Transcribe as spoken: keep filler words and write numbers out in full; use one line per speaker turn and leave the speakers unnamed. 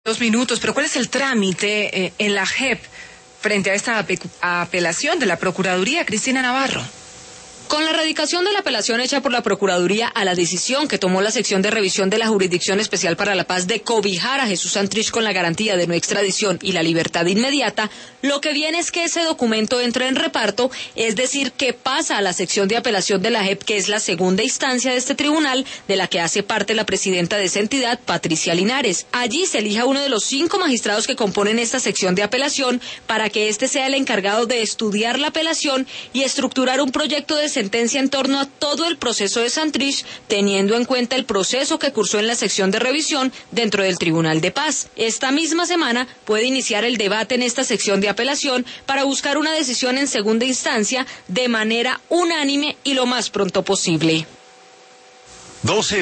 Dos minutos, pero ¿cuál es el trámite eh, en la J E P frente a esta apelación de la Procuraduría? Cristina Navarro.
Con la radicación de la apelación hecha por la Procuraduría a la decisión que tomó la sección de revisión de la Jurisdicción Especial para la Paz de cobijar a Jesús Santrich con la garantía de no extradición y la libertad inmediata, lo que viene es que ese documento entre en reparto, es decir, que pasa a la sección de apelación de la J E P, que es la segunda instancia de este tribunal, de la que hace parte la presidenta de esa entidad, Patricia Linares. Allí se elija uno de los cinco magistrados que componen esta sección de apelación para que éste sea el encargado de estudiar la apelación y estructurar un proyecto de sentencia en torno a todo el proceso de Santrich, teniendo en cuenta el proceso que cursó en la sección de revisión dentro del Tribunal de Paz. Esta misma semana puede iniciar el debate en esta sección de apelación para buscar una decisión en segunda instancia de manera unánime y lo más pronto posible.
doce